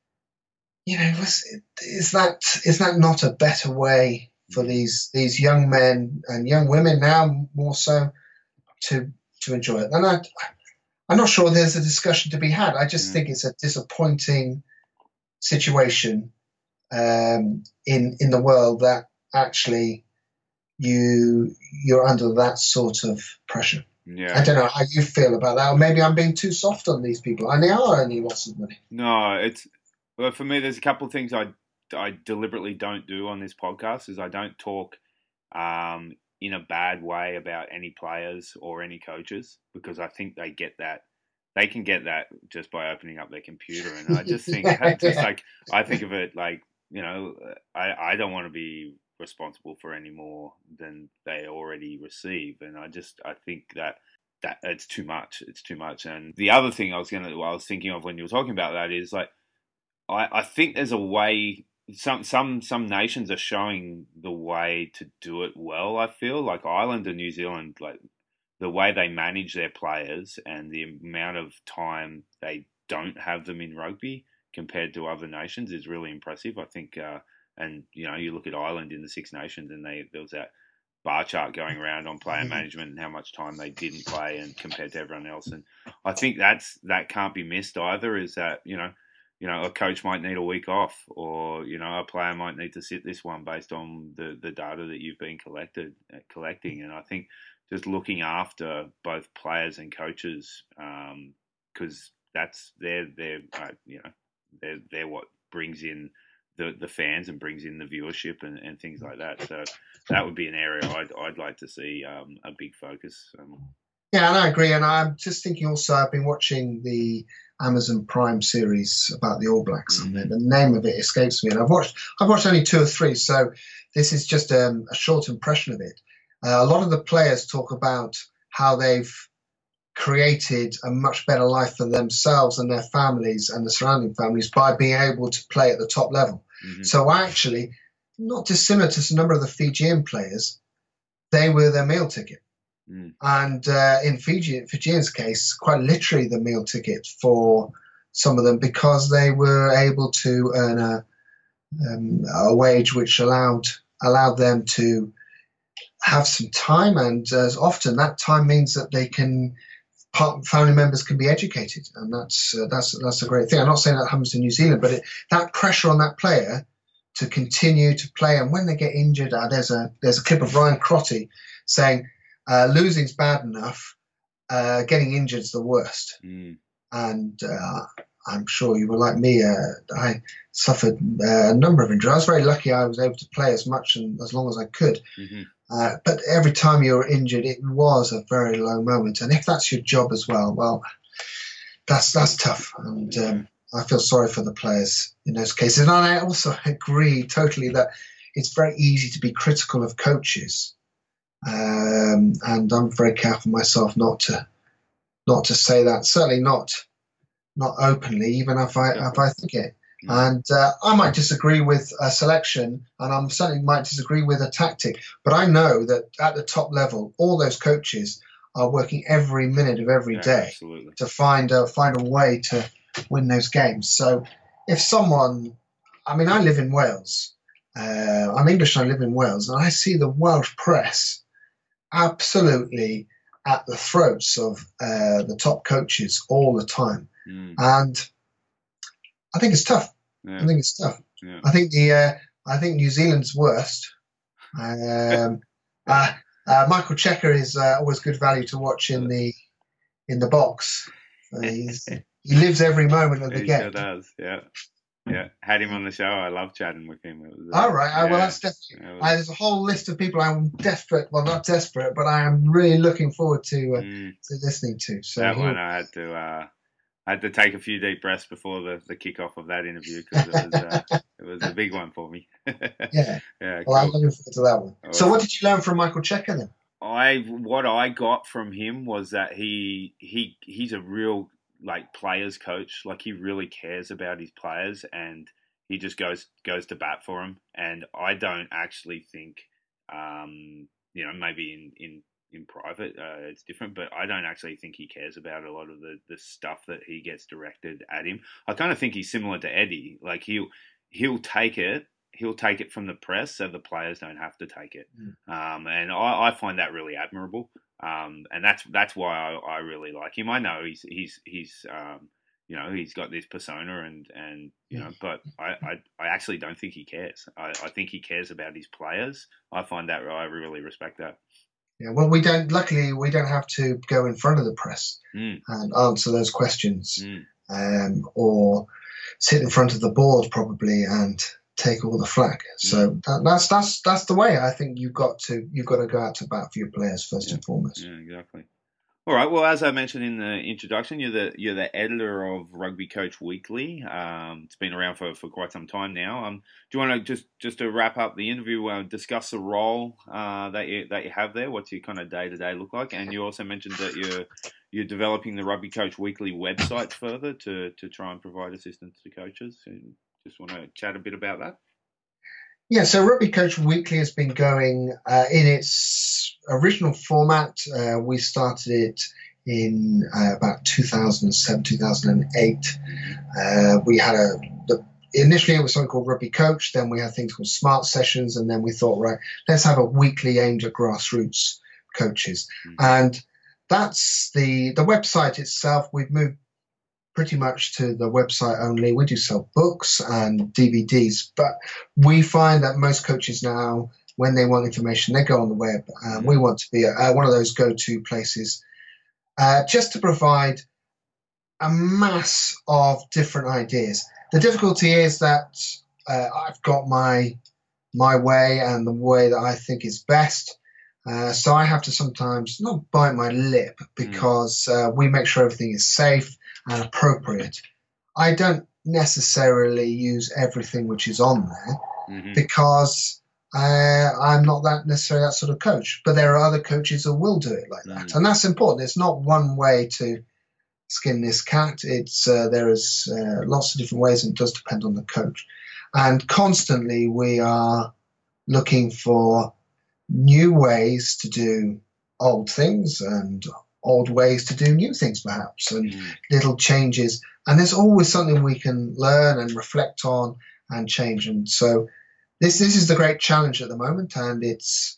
you know, is that not a better way for these young men and young women now more so to enjoy it? And I'm not sure there's a discussion to be had. I just think it's a disappointing situation in the world that actually you're under that sort of pressure. I don't know how you feel about that, or maybe I'm being too soft on these people, and they are earning lots of money. No, well, for me, there's a couple of things I deliberately don't do on this podcast. Is I don't talk in a bad way about any players or any coaches, because I think they can get that just by opening up their computer. And I just think I think of it like, you know, I don't want to be responsible for any more than they already receive, and I think that it's too much. It's too much. And the other thing I was thinking of when you were talking about that is like, I think there's a way. Some nations are showing the way to do it well. I feel like Ireland and New Zealand, like the way they manage their players and the amount of time they don't have them in rugby compared to other nations is really impressive. I think, and you know, you look at Ireland in the Six Nations, and there was that bar chart going around on player management and how much time they didn't play and compared to everyone else. And I think that can't be missed either. Is that you know, a coach might need a week off, or you know, a player might need to sit this one based on the data that you've been collecting. And I think just looking after both players and coaches, because they're what brings in the fans and brings in the viewership and things like that. So that would be an area I'd like to see a big focus. Yeah, and I agree. And I'm just thinking also, I've been watching the Amazon Prime series about the All Blacks, and the name of it escapes me. And I've watched only 2 or 3, so this is just a short impression of it. A lot of the players talk about how they've created a much better life for themselves and their families and the surrounding families by being able to play at the top level. Mm-hmm. So actually, not dissimilar to a number of the Fijian players, they were their meal ticket. Mm. And in Fijian's case, quite literally the meal ticket for some of them, because they were able to earn a wage which allowed them to have some time, and often that time means that they can family members can be educated, and that's a great thing. I'm not saying that happens in New Zealand, but that pressure on that player to continue to play, and when they get injured, there's a clip of Ryan Crotty saying losing's bad enough, getting injured's the worst. And I'm sure you were like me. I suffered a number of injuries. I was very lucky I was able to play as much and as long as I could. Mm-hmm. But every time you were injured, it was a very low moment. And if that's your job as well, that's tough. And I feel sorry for the players in those cases. And I also agree totally that it's very easy to be critical of coaches. And I'm very careful myself not to say that. Certainly not openly, even if I think it. And I might disagree with a selection, and I certainly might disagree with a tactic. But I know that at the top level, all those coaches are working every minute of every day absolutely. to find a way to win those games. So if someone, I live in Wales. I'm English and I live in Wales, and I see the Welsh press absolutely at the throats of the top coaches all the time. And I think it's tough. Yeah. I think it's tough. Yeah. I think New Zealand's worst. Michael Checker is always good value to watch in the box. He lives every moment of the game. He sure does. Yeah. Yeah, had him on the show. I love chatting with him. All right. Well, that's definitely. There's a whole list of people I'm desperate. Well, not desperate, but I am really looking forward to listening to. So that one I had to take a few deep breaths before the kickoff of that interview, because it was a big one for me. Yeah. Yeah. Well, I'm looking forward to that one. So, what did you learn from Michael Checker then? What I got from him was that he's a real players coach. He really cares about his players, and he just goes to bat for them. And I don't actually think, maybe in private it's different, but I don't actually think he cares about a lot of the stuff that he gets directed at him. I kind of think he's similar to Eddie. He'll take it from the press, so the players don't have to take it. And I find that really admirable. And that's why I really like him. I know he's got this persona and but I actually don't think he cares. I think he cares about his players. I find that I really respect that. Yeah, well, luckily we don't have to go in front of the press and answer those questions, or sit in front of the board probably and take all the flack. So that's the way. I think you've got to go out to bat for your players first and foremost. Yeah, exactly. All right. Well, as I mentioned in the introduction, you're the editor of Rugby Coach Weekly. It's been around for quite some time now. Do you want to just to wrap up the interview, discuss the role that you have there? What's your kind of day-to-day look like? And you also mentioned that you're developing the Rugby Coach Weekly website further to try and provide assistance to coaches. So just want to chat a bit about that. Yeah, so Rugby Coach Weekly has been going in its original format. We started it in about 2007, 2008. We had initially it was something called Rugby Coach. Then we had things called Smart Sessions, and then we thought, right, let's have a weekly aimed at grassroots coaches. And that's the website itself. We've moved pretty much to the website only. We do sell books and DVDs, but we find that most coaches now, when they want information, they go on the web. We want to be one of those go-to places just to provide a mass of different ideas. The difficulty is that I've got my way and the way that I think is best. So I have to sometimes not bite my lip because we make sure everything is safe and appropriate. I don't necessarily use everything which is on there because I'm not that necessarily that sort of coach, but there are other coaches that will do it like that, and that's important. It's not one way to skin this cat. It's there is lots of different ways, and it does depend on the coach. And constantly we are looking for new ways to do old things and old ways to do new things, perhaps, and little changes. And there's always something we can learn and reflect on and change. And so this is the great challenge at the moment, and it's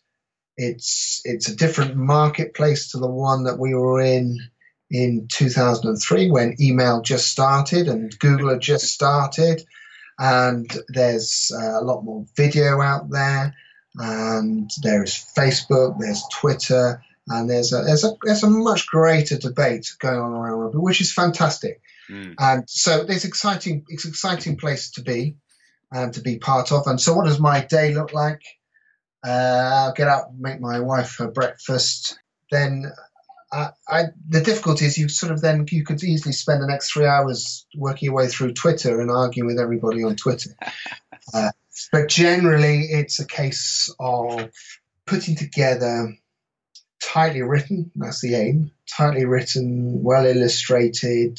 a different marketplace to the one that we were in 2003 when email just started and Google had just started, and there's a lot more video out there, and there's Facebook, there's Twitter, and there's a much greater debate going on around rugby, which is fantastic. And so it's an exciting place to be and to be part of. And so what does my day look like? I'll get up, make my wife her breakfast. Then the difficulty is you could easily spend the next 3 hours working your way through Twitter and arguing with everybody on Twitter. But generally, it's a case of putting together tightly written, that's the aim, tightly written, well illustrated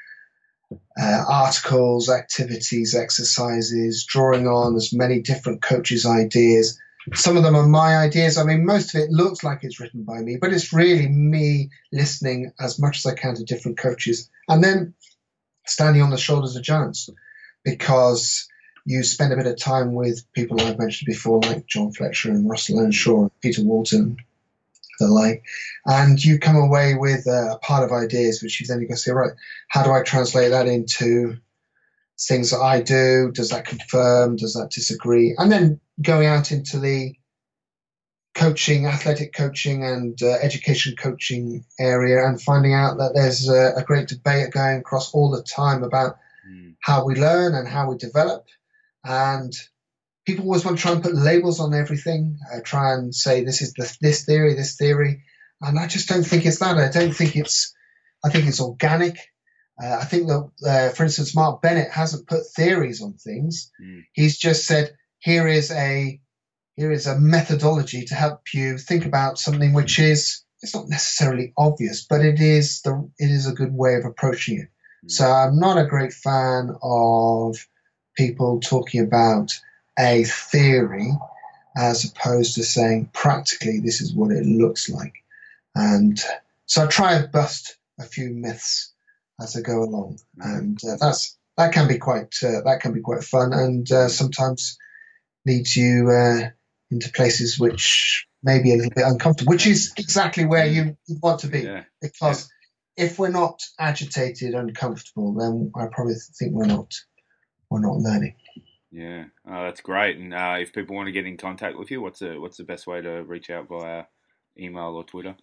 articles, activities, exercises, drawing on as many different coaches' ideas. Some of them are my ideas. I mean, most of it looks like it's written by me, but it's really me listening as much as I can to different coaches and then standing on the shoulders of giants, because you spend a bit of time with people I've mentioned before, like John Fletcher and Russell Earnshaw, Peter Walton, the like, and you come away with a part of ideas which you then you can say, right, how do I translate that into things that I do? Does that confirm? Does that disagree? And then going out into the coaching, athletic coaching and education coaching area and finding out that there's a great debate going across all the time about how we learn and how we develop. And people always want to try and put labels on everything, try and say this is this theory. And I just don't think it's that. I think it's organic. I think that, for instance, Mark Bennett hasn't put theories on things. He's just said, here is a methodology to help you think about something which is, it's not necessarily obvious, but it is a good way of approaching it. So I'm not a great fan of people talking about a theory as opposed to saying practically this is what it looks like. And so I try to bust a few myths as I go along, and that can be quite fun, and sometimes leads you into places which may be a little bit uncomfortable, which is exactly where you want to be, because if we're not agitated and comfortable, then I probably think we're not learning. Yeah, that's great. And if people want to get in contact with you, what's the best way to reach out via email or Twitter?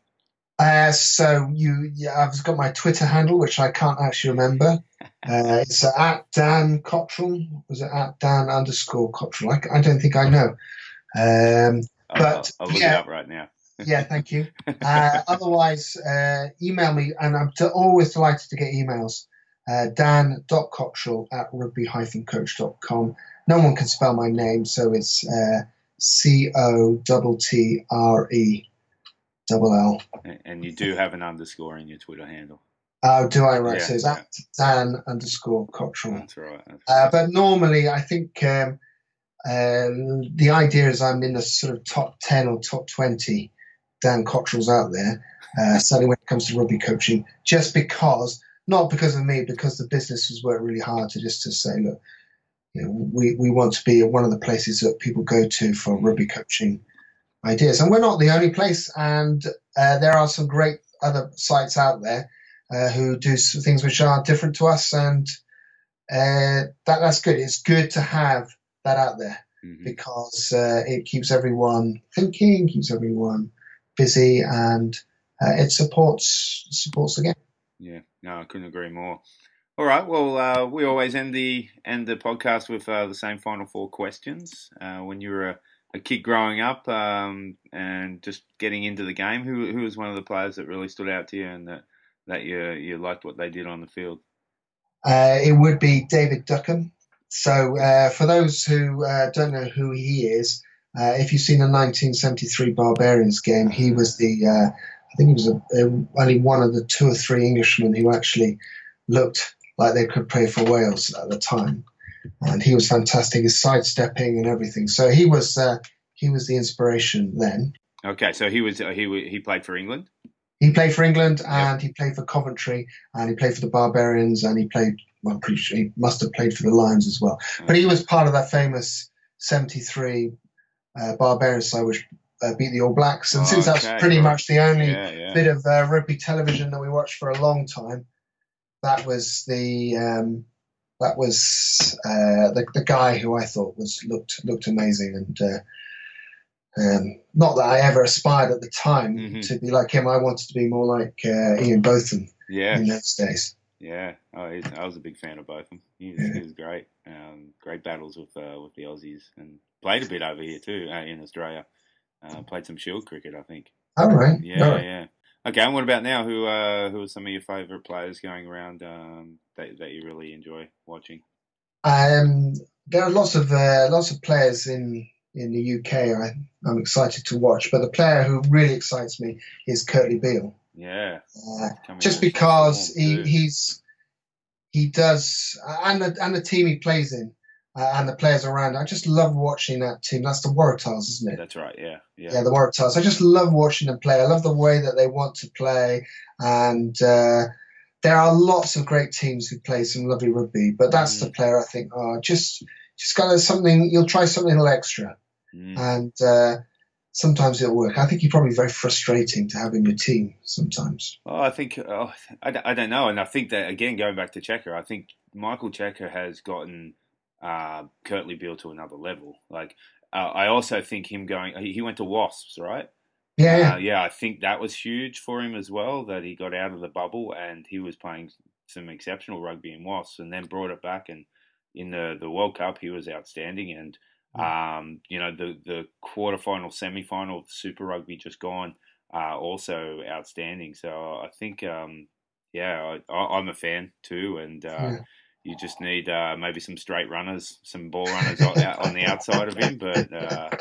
I've got my Twitter handle, which I can't actually remember. It's at Dan Cottrell. Was it at Dan_Cottrell? I don't think I know. But I'll look it up right now. Yeah, thank you. Otherwise, email me, and I'm always delighted to get emails. Dan.Cottrell@rugby-coach.com. No one can spell my name, so it's COTTRELL. And you do have an underscore in your Twitter handle. Oh, do I? Right. So it's at Dan_Cottrell. That's right. But normally, I think the idea is I'm in the sort of top 10 or top 20 Dan Cottrells out there, certainly when it comes to rugby coaching, just because, not because of me, because the business has worked really hard to say, look, we want to be one of the places that people go to for rugby coaching ideas. And we're not the only place, and there are some great other sites out there who do things which are different to us, and that's good. It's good to have that out there, because it keeps everyone thinking, keeps everyone busy, and it supports the game. Yeah, no, I couldn't agree more. All right, well, we always end the podcast with the same final four questions. When you were a kid growing up and just getting into the game, who was one of the players that really stood out to you and that you liked what they did on the field? It would be David Duckham. So for those who don't know who he is, If you've seen the 1973 Barbarians game, he was I think he was only one of the 2 or 3 Englishmen who actually looked like they could play for Wales at the time. And he was fantastic, his sidestepping and everything. So he was the inspiration then. Okay, so he played for England? He played for England, and he played for Coventry, and he played for the Barbarians, and he played, well, I'm pretty sure he must have played for the Lions as well. But he was part of that famous 73 Barbarians side, which beat the All Blacks. And since that's pretty much the only bit of rugby television that we watched for a long time, that was the guy who I thought looked amazing. And not that I ever aspired at the time to be like him. I wanted to be more like Ian Botham in those days. Yeah, I was a big fan of Botham. He was great. Great battles with the Aussies, and played a bit over here too in Australia. Played some Shield cricket, I think. All right. Yeah. Okay, and what about now? Who are some of your favourite players going around that you really enjoy watching? There are lots of players in the UK I'm excited to watch, but the player who really excites me is Kurtley Beale. Yeah. Just because he does, and the team he plays in, and the players around. I just love watching that team. That's the Waratahs, isn't it? That's right. Yeah. Yeah, the Waratahs. I just love watching them play. I love the way that they want to play, and there are lots of great teams who play some lovely rugby. But that's the player I think. Just got something. You'll try something a little extra, and sometimes it'll work. I think he's probably very frustrating to have in your team sometimes. Oh, I think I don't know, and I think that again going back to Cheika, I think Michael Cheika has gotten Kurtley Beale to another level. Like I also think him he went to Wasps, right? Yeah. I think that was huge for him as well, that he got out of the bubble and he was playing some exceptional rugby in Wasps, and then brought it back, and in the World Cup he was outstanding, and the quarterfinal, semi-final of Super Rugby just gone, also outstanding. So I think I'm a fan too, and you just need maybe some straight runners, some ball runners on the outside of him. But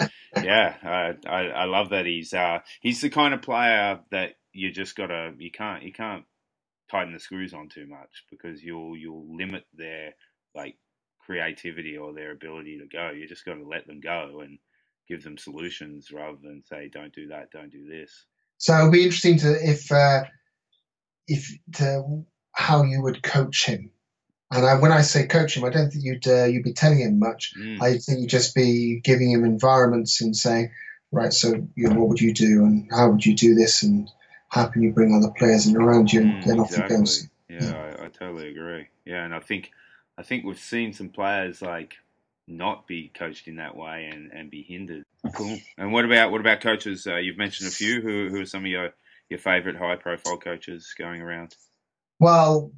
I love that he's the kind of player that you can't tighten the screws on too much, because you'll limit their creativity or their ability to go. You just got to let them go and give them solutions rather than say, don't do that, don't do this. So it'll be interesting how you would coach him. And when I say coach him, I don't think you'd be telling him much. I think you'd just be giving him environments and saying, right, so what would you do, and how would you do this, and how can you bring other players in around you, and then off he goes. Yeah, I totally agree. Yeah, and I think we've seen some players not be coached in that way and be hindered. Cool. And what about coaches? You've mentioned a few. Who are some of your favourite high profile coaches going around? Well,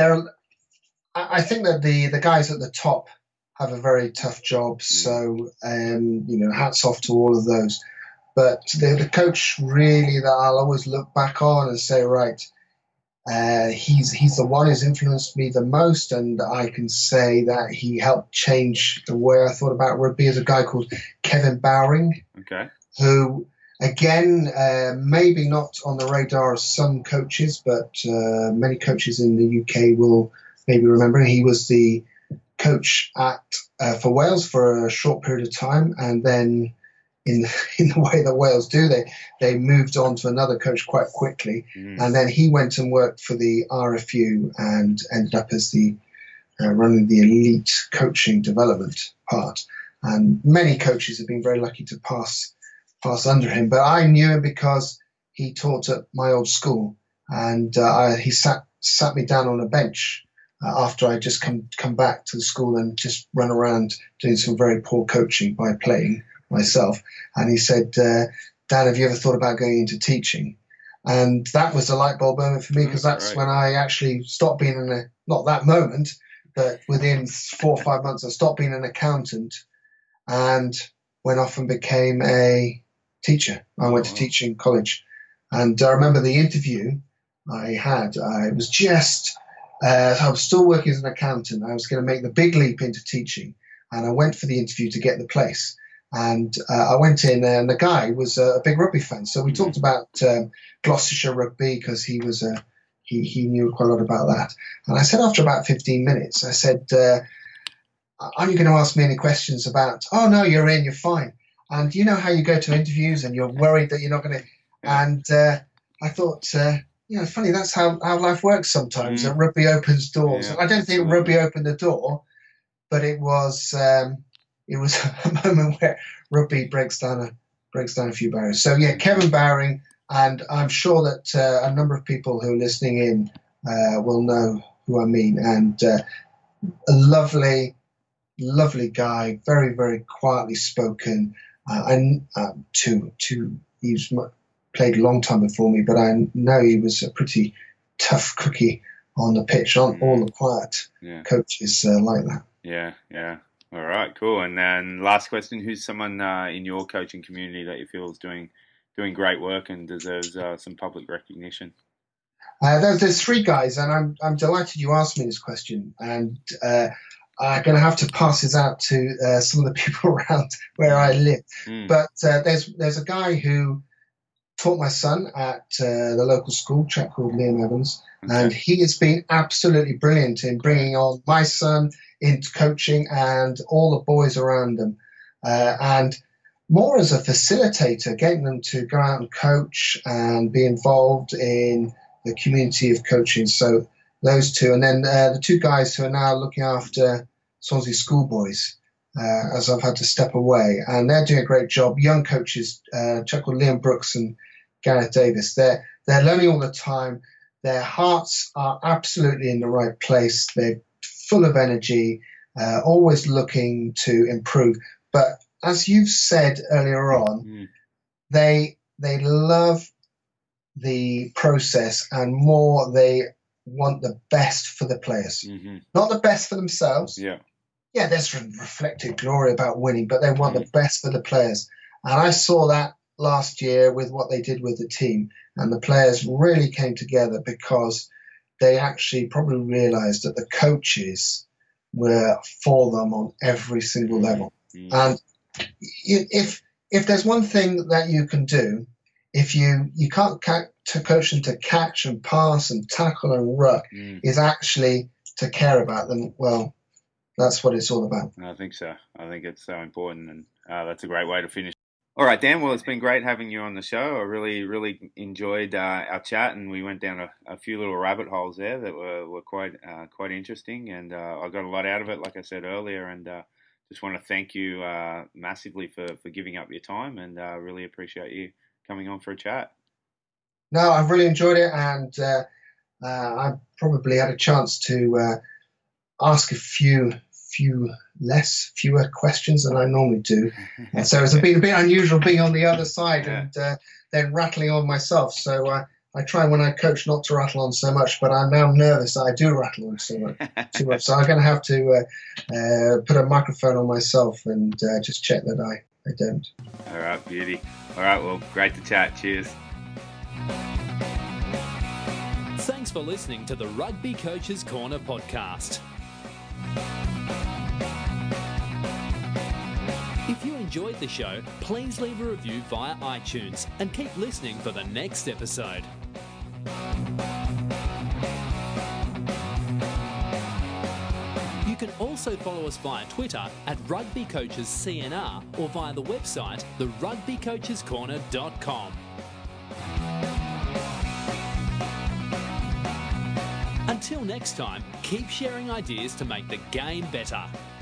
I think that the guys at the top have a very tough job. So hats off to all of those. But the coach really that I'll always look back on and say, right, he's the one who's influenced me the most, and I can say that he helped change the way I thought about rugby, is a guy called Kevin Bowring. Okay. Who, again, maybe not on the radar of some coaches, but many coaches in the UK will maybe remember. He was the coach for Wales for a short period of time, and then in the way that Wales do, they moved on to another coach quite quickly, and then he went and worked for the RFU and ended up as the running the elite coaching development part. And many coaches have been very lucky to pass under him, but I knew him because he taught at my old school, and he sat me down on a bench after I just come back to the school and just run around doing some very poor coaching by playing myself. And he said, Dan, have you ever thought about going into teaching? And that was a light bulb moment for me, because that's when I actually stopped being not that moment, but within 4 or 5 months, I stopped being an accountant and went off and became a teacher. I went to teaching college. And I remember the interview I had. I was still working as an accountant. I was going to make the big leap into teaching. And I went for the interview to get the place. And I went in, and the guy was a big rugby fan. So we talked about Gloucestershire rugby because he was he knew quite a lot about that. And I said after about 15 minutes, I said, "Aren't you going to ask me any questions about?" "Oh no, you're in, you're fine." And you know how you go to interviews and you're worried that you're not going to. And I thought, funny. That's how life works sometimes. That rugby opens doors. Yeah, And I don't think rugby opened the door, but it was a moment where rugby breaks down a few barriers. So yeah, Kevin Bowring, and I'm sure that a number of people who are listening in will know who I mean. And a lovely guy, very, very quietly spoken. He's played a long time before me, but I know he was a pretty tough cookie on the pitch. Aren't all the quiet coaches like that? Yeah. All right, cool. And then last question: who's someone in your coaching community that you feel is doing great work and deserves some public recognition? There's three guys, and I'm delighted you asked me this question. And I'm going to have to pass this out to some of the people around where I live. But there's a guy who taught my son at the local school, a chap called Liam Evans, and he has been absolutely brilliant in bringing on my son into coaching and all the boys around them, and more as a facilitator, getting them to go out and coach and be involved in the community of coaching. So those two, and then the two guys who are now looking after Swansea schoolboys, as I've had to step away, and they're doing a great job. Young coaches, a chap called Liam Brooks and Gareth Davis, they're learning all the time. Their hearts are absolutely in the right place. They're full of energy, always looking to improve. But as you've said earlier on, they love the process, and more they want the best for the players, not the best for themselves. Yeah, there's reflected glory about winning, but they want the best for the players. And I saw that last year with what they did with the team, and the players really came together because they actually probably realized that the coaches were for them on every single level. And if there's one thing that you can do, if you can't coach them to catch and pass and tackle and ruck, is actually to care about them. Well, that's what it's all about. I think so. I think it's so important, and that's a great way to finish. All right, Dan. Well, it's been great having you on the show. I really, really enjoyed our chat, and we went down a few little rabbit holes there that were quite interesting, and I got a lot out of it, like I said earlier, and just want to thank you massively for giving up your time, and really appreciate you coming on for a chat. No, I've really enjoyed it, and I probably had a chance to ask a fewer questions than I normally do. And so it's been a bit unusual being on the other side and then rattling on myself. So I try when I coach not to rattle on so much, but I'm now nervous that I do rattle on too much. So I'm going to have to put a microphone on myself and just check that I don't. All right, beauty. All right, well, great to chat. Cheers. Thanks for listening to the Rugby Coaches Corner podcast. If you enjoyed the show, please leave a review via iTunes and keep listening for the next episode. You can also follow us via Twitter at RugbyCoachesCNR or via the website therugbycoachescorner.com. Until next time, keep sharing ideas to make the game better.